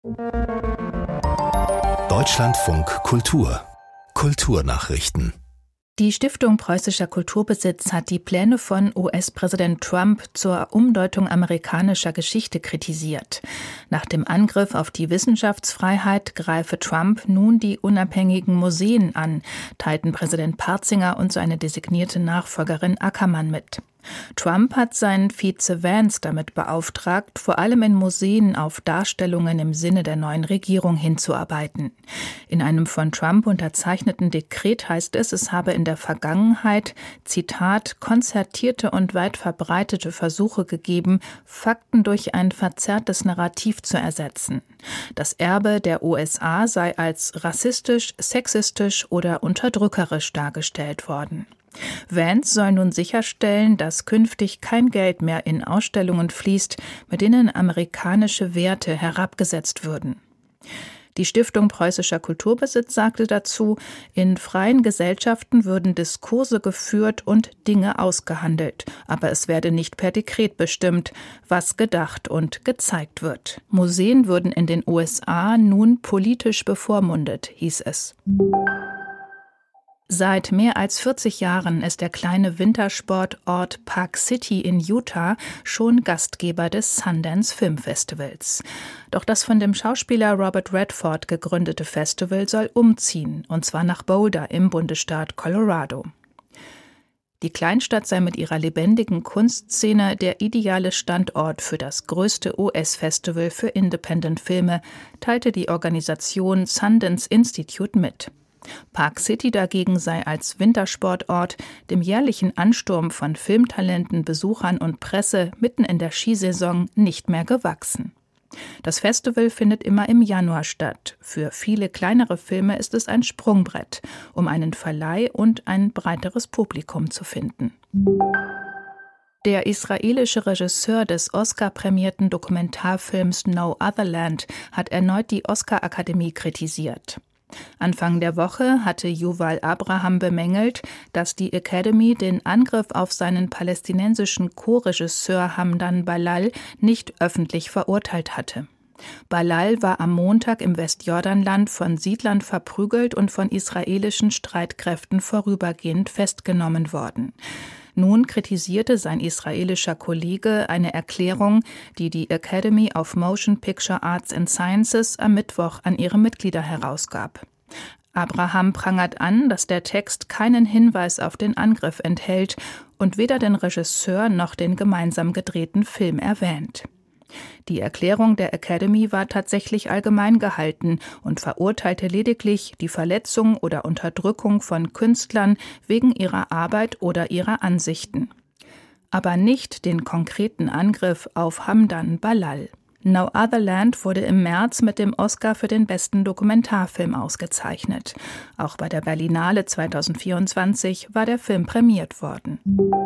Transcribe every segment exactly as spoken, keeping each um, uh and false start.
Deutschlandfunk Kultur Kulturnachrichten. Die Stiftung Preußischer Kulturbesitz hat die Pläne von U S-Präsident Trump zur Umdeutung amerikanischer Geschichte kritisiert. Nach dem Angriff auf die Wissenschaftsfreiheit greife Trump nun die unabhängigen Museen an, teilten Präsident Partzinger und seine designierte Nachfolgerin Ackermann mit. Trump hat seinen Vize Vance damit beauftragt, vor allem in Museen auf Darstellungen im Sinne der neuen Regierung hinzuarbeiten. In einem von Trump unterzeichneten Dekret heißt es, es habe in der Vergangenheit, Zitat, konzertierte und weit verbreitete Versuche gegeben, Fakten durch ein verzerrtes Narrativ zu ersetzen. Das Erbe der U S A sei als rassistisch, sexistisch oder unterdrückerisch dargestellt worden. Vance soll nun sicherstellen, dass künftig kein Geld mehr in Ausstellungen fließt, mit denen amerikanische Werte herabgesetzt würden. Die Stiftung Preußischer Kulturbesitz sagte dazu, in freien Gesellschaften würden Diskurse geführt und Dinge ausgehandelt, aber es werde nicht per Dekret bestimmt, was gedacht und gezeigt wird. Museen würden in den U S A nun politisch bevormundet, hieß es. Seit mehr als vierzig Jahren ist der kleine Wintersportort Park City in Utah schon Gastgeber des Sundance Film Festivals. Doch das von dem Schauspieler Robert Redford gegründete Festival soll umziehen, und zwar nach Boulder im Bundesstaat Colorado. Die Kleinstadt sei mit ihrer lebendigen Kunstszene der ideale Standort für das größte U S-Festival für Independent-Filme, teilte die Organisation Sundance Institute mit. Park City dagegen sei als Wintersportort dem jährlichen Ansturm von Filmtalenten, Besuchern und Presse mitten in der Skisaison nicht mehr gewachsen. Das Festival findet immer im Januar statt. Für viele kleinere Filme ist es ein Sprungbrett, um einen Verleih und ein breiteres Publikum zu finden. Der israelische Regisseur des Oscar-prämierten Dokumentarfilms No Other Land hat erneut die Oscar-Akademie kritisiert. Anfang der Woche hatte Yuval Abraham bemängelt, dass die Academy den Angriff auf seinen palästinensischen Co-Regisseur Hamdan Balal nicht öffentlich verurteilt hatte. Balal war am Montag im Westjordanland von Siedlern verprügelt und von israelischen Streitkräften vorübergehend festgenommen worden. Nun kritisierte sein israelischer Kollege eine Erklärung, die die Academy of Motion Picture Arts and Sciences am Mittwoch an ihre Mitglieder herausgab. Abraham prangert an, dass der Text keinen Hinweis auf den Angriff enthält und weder den Regisseur noch den gemeinsam gedrehten Film erwähnt. Die Erklärung der Academy war tatsächlich allgemein gehalten und verurteilte lediglich die Verletzung oder Unterdrückung von Künstlern wegen ihrer Arbeit oder ihrer Ansichten, aber nicht den konkreten Angriff auf Hamdan Balal. No Other Land wurde im März mit dem Oscar für den besten Dokumentarfilm ausgezeichnet. Auch bei der Berlinale zweitausendvierundzwanzig war der Film prämiert worden.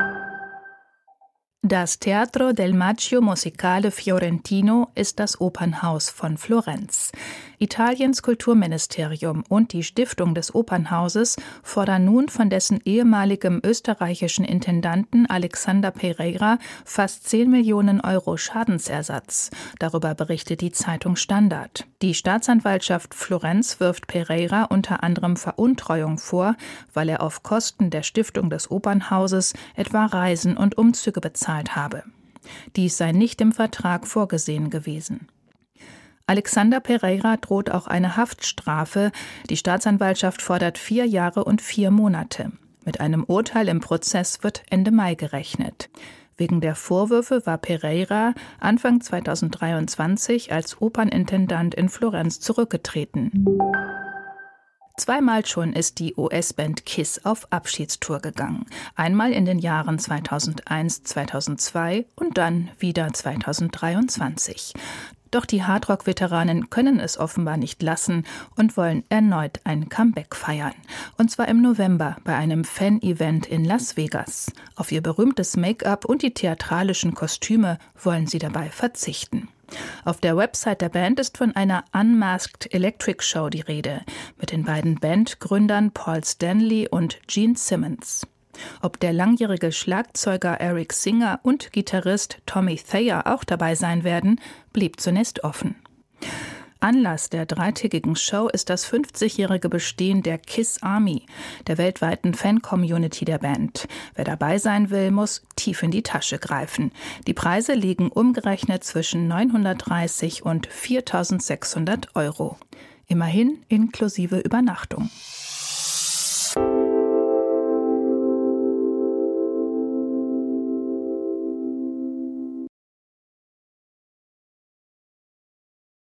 Das Teatro del Maggio Musicale Fiorentino ist das Opernhaus von Florenz. Italiens Kulturministerium und die Stiftung des Opernhauses fordern nun von dessen ehemaligem österreichischen Intendanten Alexander Pereira fast zehn Millionen Euro Schadensersatz. Darüber berichtet die Zeitung Standard. Die Staatsanwaltschaft Florenz wirft Pereira unter anderem Veruntreuung vor, weil er auf Kosten der Stiftung des Opernhauses etwa Reisen und Umzüge bezahlt habe. Dies sei nicht im Vertrag vorgesehen gewesen. Alexander Pereira droht auch eine Haftstrafe. Die Staatsanwaltschaft fordert vier Jahre und vier Monate. Mit einem Urteil im Prozess wird Ende Mai gerechnet. Wegen der Vorwürfe war Pereira Anfang zweitausenddreiundzwanzig als Opernintendant in Florenz zurückgetreten. Zweimal schon ist die U S-Band Kiss auf Abschiedstour gegangen. Einmal in den Jahren zweitausendeins, zweitausendzwei und dann wieder zweitausenddreiundzwanzig. Doch die Hardrock-Veteranen können es offenbar nicht lassen und wollen erneut ein Comeback feiern. Und zwar im November bei einem Fan-Event in Las Vegas. Auf ihr berühmtes Make-up und die theatralischen Kostüme wollen sie dabei verzichten. Auf der Website der Band ist von einer Unmasked Electric Show die Rede, mit den beiden Bandgründern Paul Stanley und Gene Simmons. Ob der langjährige Schlagzeuger Eric Singer und Gitarrist Tommy Thayer auch dabei sein werden, blieb zunächst offen. Anlass der dreitägigen Show ist das fünfzigjährige Bestehen der Kiss Army, der weltweiten Fan-Community der Band. Wer dabei sein will, muss tief in die Tasche greifen. Die Preise liegen umgerechnet zwischen neunhundertdreißig und viertausendsechshundert Euro. Immerhin inklusive Übernachtung.